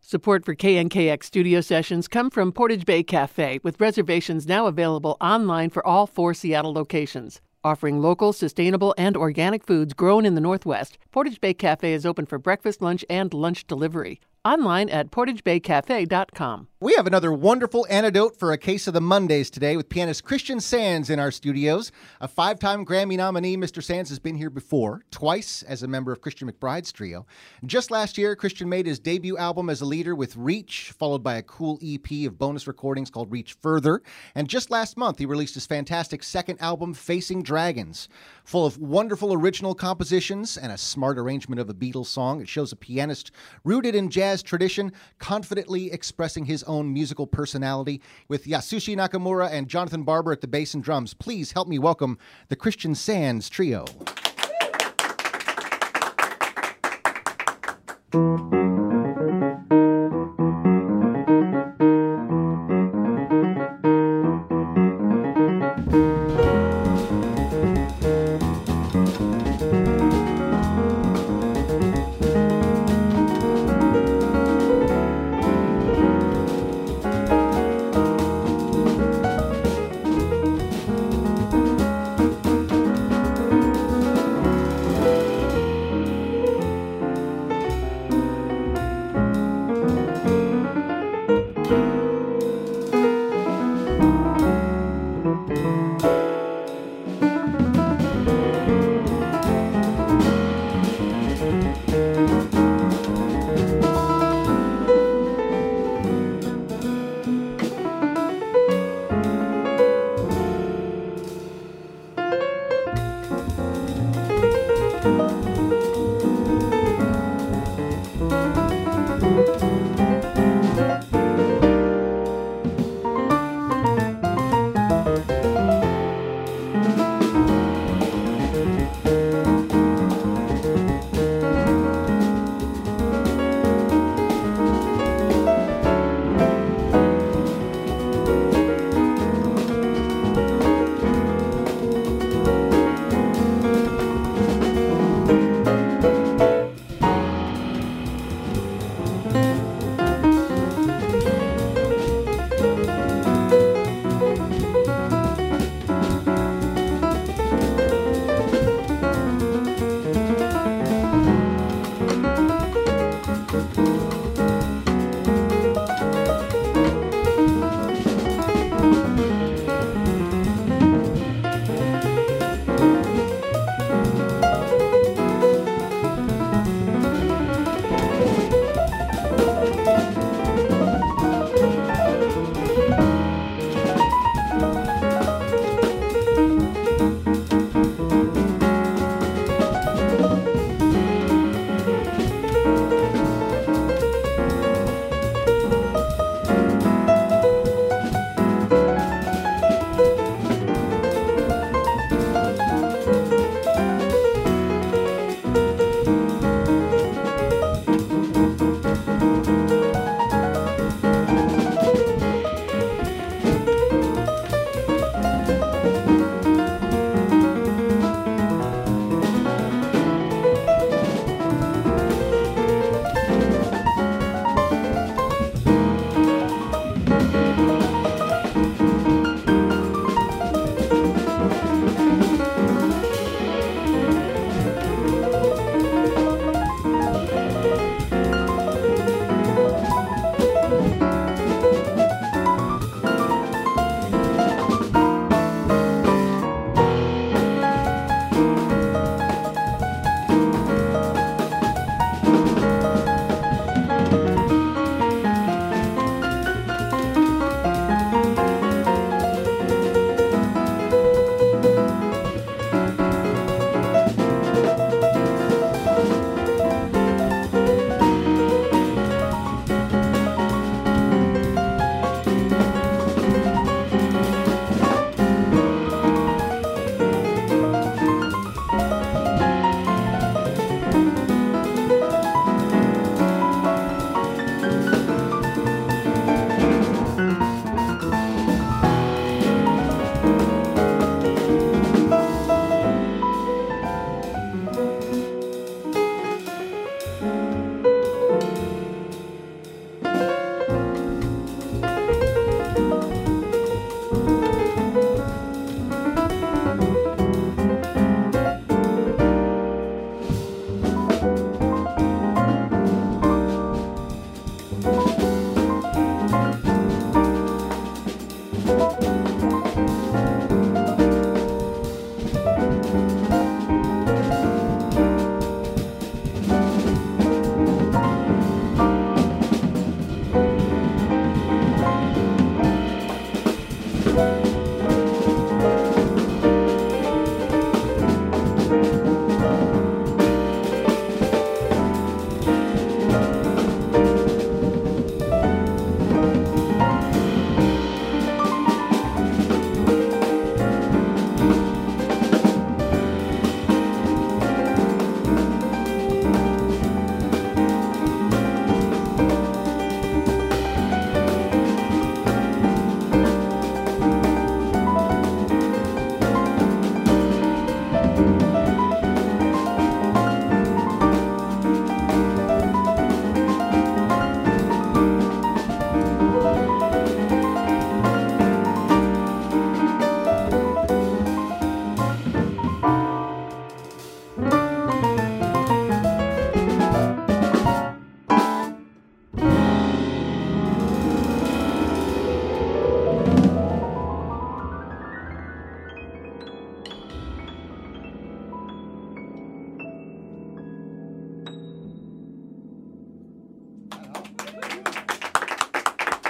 Support for KNKX studio sessions come from Portage Bay Cafe, with reservations now available online for all 4 Seattle locations. Offering local, sustainable, and organic foods grown in the Northwest, Portage Bay Cafe is open for breakfast, lunch, and lunch delivery. Online at portagebaycafe.com. We have another wonderful antidote for a case of the Mondays today with pianist Christian Sands in our studios. A 5-time Grammy nominee, Mr. Sands has been here before, twice as a member of Christian McBride's trio. Just last year, Christian made his debut album as a leader with Reach, followed by a cool EP of bonus recordings called Reach Further. And just last month, he released his fantastic second album, Facing Dragons, full of wonderful original compositions and a smart arrangement of a Beatles song. It shows a pianist rooted in jazz tradition, confidently expressing his own musical personality. With Yasushi Nakamura and Jonathan Barber at the bass and drums, please help me welcome the Christian Sands Trio.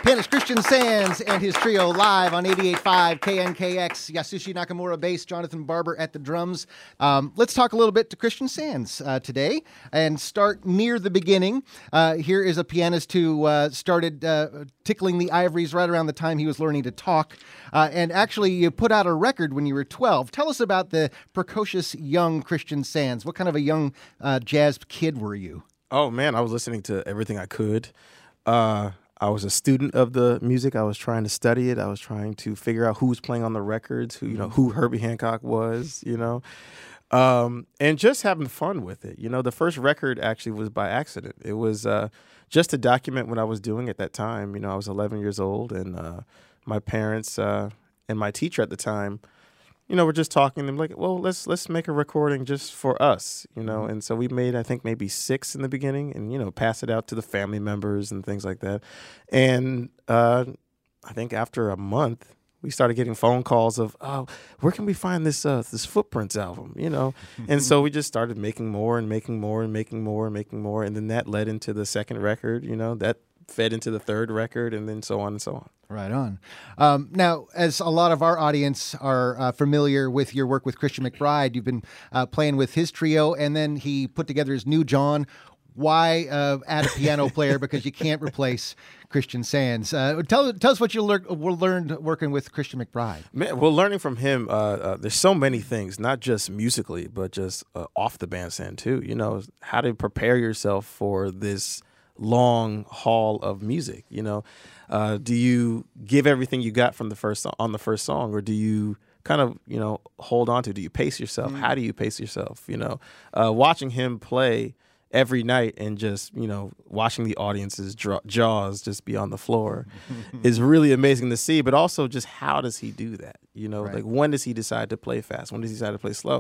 Pianist Christian Sands and his trio live on 88.5 KNKX. Yasushi Nakamura bass, Jonathan Barber at the drums. Let's talk a little bit to Christian Sands today and start near the beginning. Here is a pianist who started tickling the ivories right around the time he was learning to talk. And actually, you put out a record when you were 12. Tell us about the precocious young Christian Sands. What kind of a young jazz kid were you? Oh, man, I was listening to everything I could. I was a student of the music. I was trying to study it. I was trying to figure out who was playing on the records, who Herbie Hancock was, and just having fun with it. The first record actually was by accident. It was just to document what I was doing at that time. I was 11 years old, and my parents and my teacher at the time, we're just talking. They're like, well, let's make a recording just for us, And so we made, I think, maybe 6 in the beginning, and pass it out to the family members and things like that. And I think after a month, we started getting phone calls of, oh, where can we find this Footprints album, And so we just started making more and making more and making more and making more, and then that led into the second record, that fed into the third record, and then so on and so on. Right on. Now, as a lot of our audience are familiar with your work with Christian McBride, you've been playing with his trio, and then he put together his new John. Why add a piano player? Because you can't replace Christian Sands. Tell us what you learned working with Christian McBride. Man, well, learning from him, there's so many things, not just musically, but just off the bandstand too. How to prepare yourself for this long haul of music. Do you give everything you got from the first song, or do you kind of hold on to? Do you pace yourself? How do you pace yourself? Watching him play every night and just watching the audience's jaws just be on the floor is really amazing to see. But also, just how does he do that? Right. Like, when does he decide to play fast? When does he decide to play slow?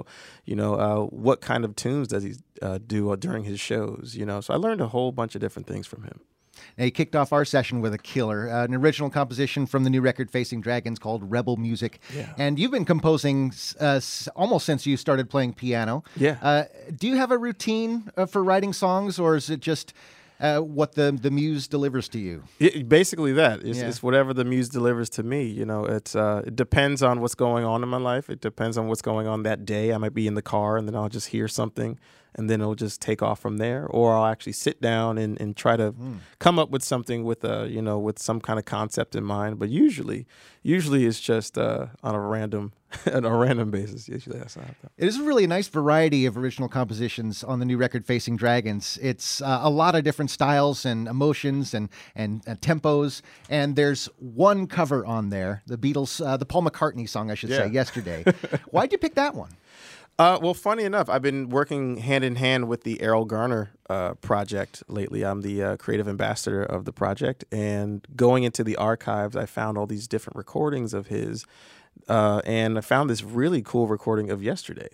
What kind of tunes does he do during his shows? So I learned a whole bunch of different things from him. Now, he kicked off our session with a killer, an original composition from the new record Facing Dragons called Rebel Music. Yeah. And you've been composing almost since you started playing piano. Yeah. Do you have a routine for writing songs, or is it just what the muse delivers to you? Basically that. It's whatever the muse delivers to me. It depends on what's going on in my life. It depends on what's going on that day. I might be in the car, and then I'll just hear something, and then it'll just take off from there. Or I'll actually sit down and try to come up with something with with some kind of concept in mind. But usually it's just on a random basis. Usually that's not that. It is really a nice variety of original compositions on the new record Facing Dragons. It's a lot of different styles and emotions and tempos. And there's one cover on there, the Beatles, the Paul McCartney song, I should say, Yesterday. Why'd you pick that one? Well, funny enough, I've been working hand in hand with the Errol Garner project lately. I'm the creative ambassador of the project, and going into the archives, I found all these different recordings of his, and I found this really cool recording of Yesterday,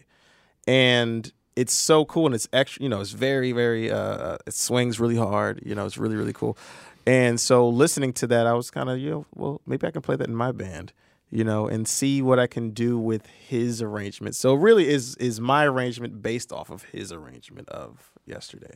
and it's so cool, and it's extra. It's very, very. It swings really hard. It's really, really cool, and so listening to that, I was kind of, well, maybe I can play that in my band. And see what I can do with his arrangement. So really is my arrangement based off of his arrangement of Yesterday.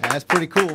That's pretty cool.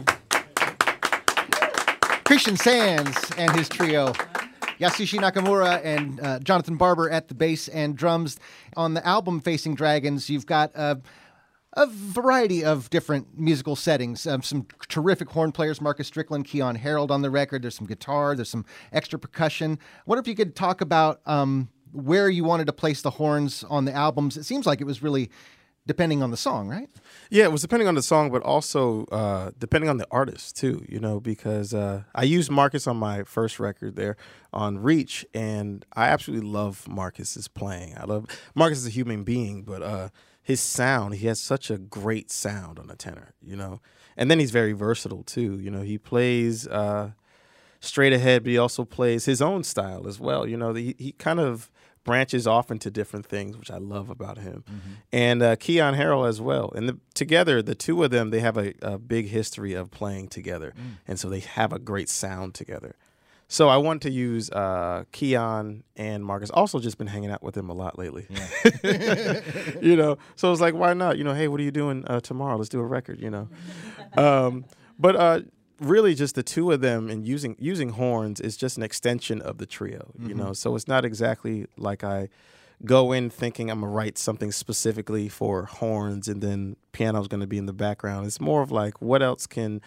Christian Sands and his trio. Yasushi Nakamura and Jonathan Barber at the bass and drums. On the album Facing Dragons, you've got a variety of different musical settings. Some terrific horn players, Marcus Strickland, Keon Harold on the record. There's some guitar. There's some extra percussion. I wonder if you could talk about where you wanted to place the horns on the albums. It seems like it was really depending on the song, right? Yeah, it was depending on the song, but also depending on the artist too, because I used Marcus on my first record there on Reach, and I absolutely love Marcus's playing. I love Marcus as a human being, but his sound, he has such a great sound on the tenor, and then he's very versatile too. He plays straight ahead, but he also plays his own style as well. He kind of branches off into different things, which I love about him. Mm-hmm. And Keon Harold as well. And together, the two of them, they have a big history of playing together. And so they have a great sound together. So I want to use Keon and Marcus. Also just been hanging out with him a lot lately. Yeah. So I was like, why not? Hey, what are you doing tomorrow? Let's do a record, But really just the two of them and using horns is just an extension of the trio, so it's not exactly like I go in thinking I'm gonna write something specifically for horns and then piano's gonna be in the background. It's more of like what else can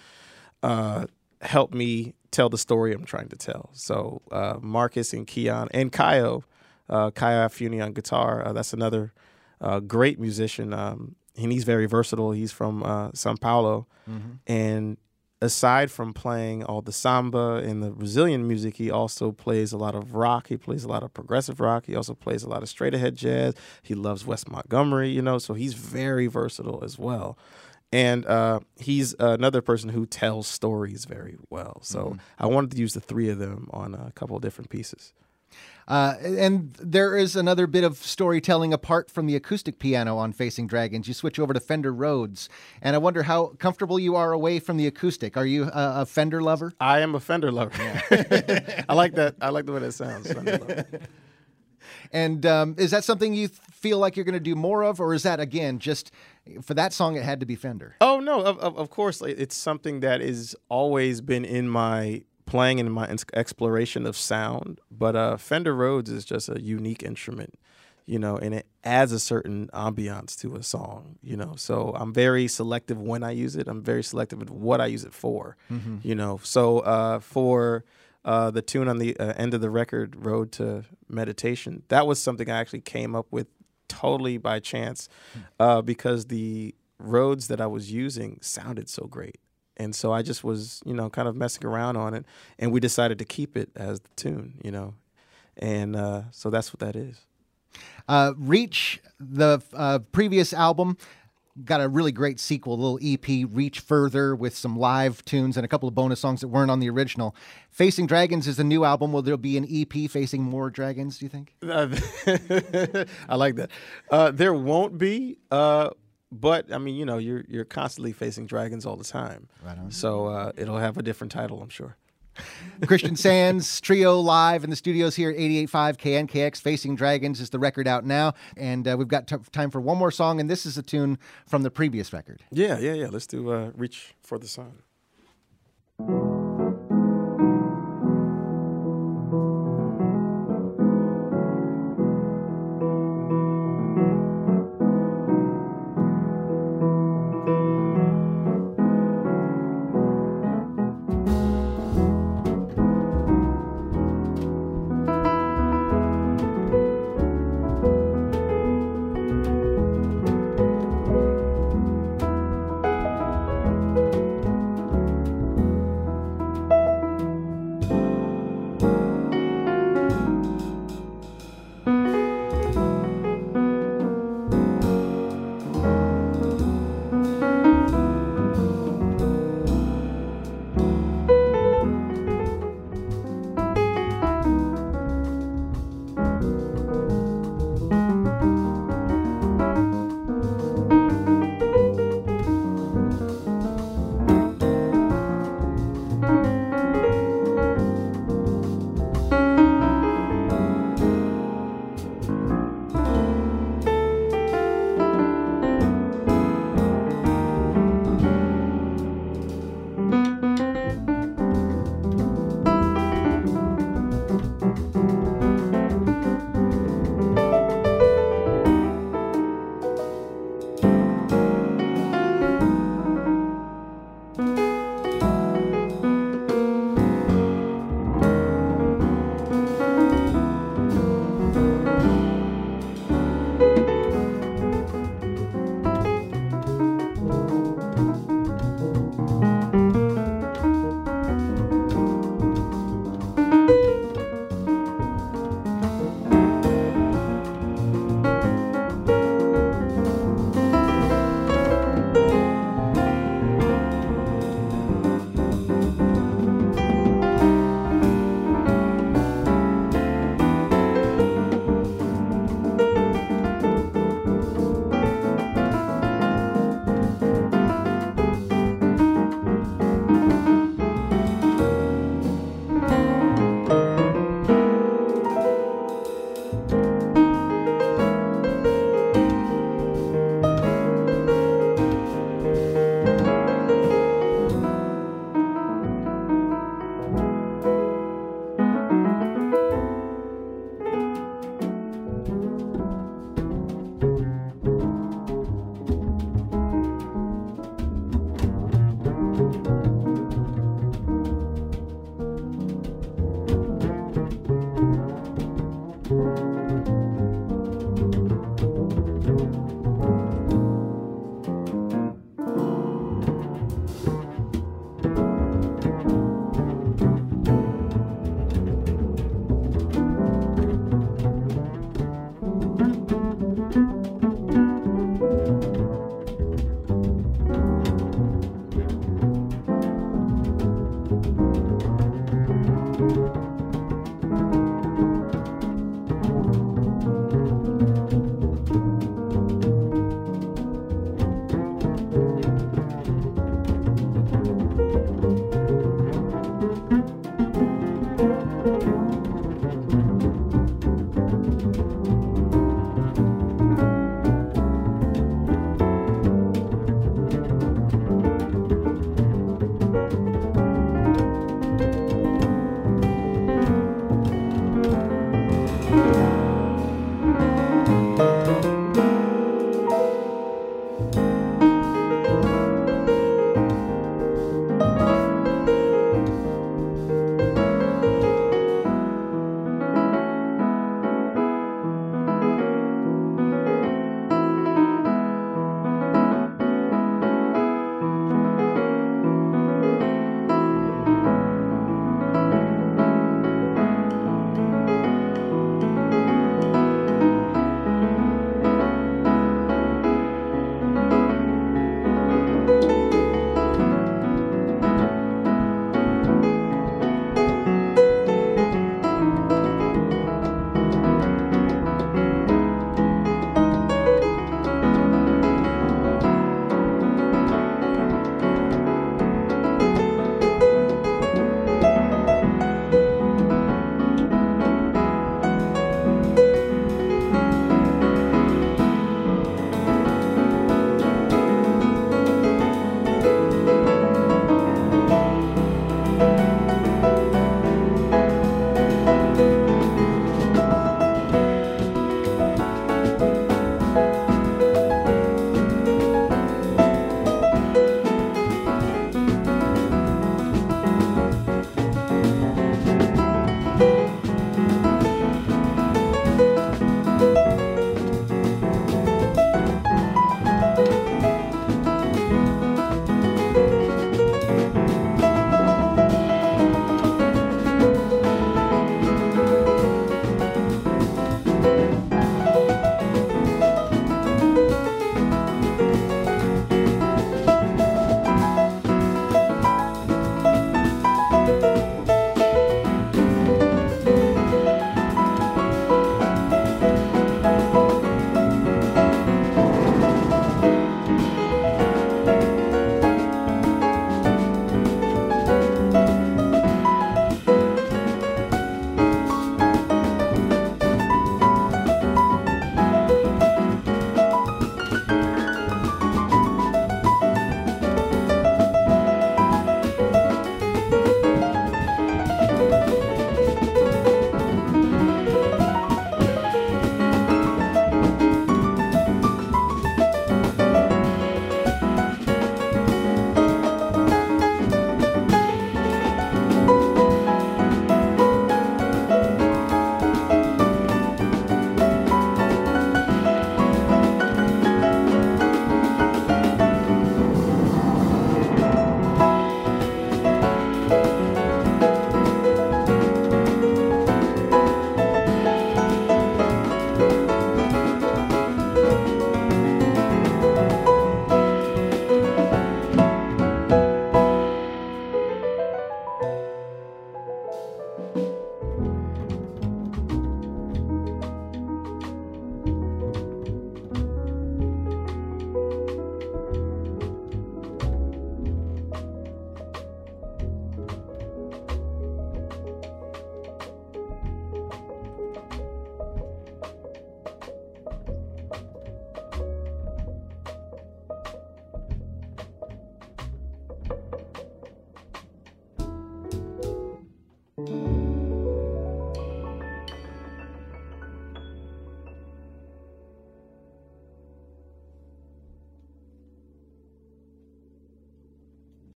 help me tell the story I'm trying to tell. So Marcus and Keon and Kaio Afuni on guitar, that's another great musician, and he's very versatile. He's from Sao Paulo, and aside from playing all the samba and the Brazilian music, he also plays a lot of rock. He plays a lot of progressive rock. He also plays a lot of straight ahead jazz. He loves Wes Montgomery, so he's very versatile as well. And he's another person who tells stories very well. So I wanted to use the three of them on a couple of different pieces. And there is another bit of storytelling apart from the acoustic piano on Facing Dragons. You switch over to Fender Rhodes, and I wonder how comfortable you are away from the acoustic. Are you a Fender lover? I am a Fender lover. Yeah. I like that. I like the way that sounds. Fender lover. And is that something you feel like you're going to do more of, or is that, again, just for that song it had to be Fender? Oh, no, of course. It's something that has always been in my playing in my exploration of sound, but Fender Rhodes is just a unique instrument, and it adds a certain ambiance to a song, so I'm very selective when I use it. I'm very selective with what I use it for, so for the tune on the end of the record, Road to Meditation, that was something I actually came up with totally by chance, because the Rhodes that I was using sounded so great. And so I just was, kind of messing around on it, and we decided to keep it as the tune, and so that's what that is. Reach, the previous album, got a really great sequel, a little EP, Reach Further, with some live tunes and a couple of bonus songs that weren't on the original. Facing Dragons is the new album. Will there be an EP facing more dragons, do you think? I like that. There won't be. But I mean, you're constantly facing dragons all the time. Right on. So it'll have a different title, I'm sure. Christian Sands Trio live in the studios here at 88.5 KNKX. Facing Dragons is the record out now, and we've got time for one more song, and this is a tune from the previous record. Yeah. Let's do Reach for the Sun.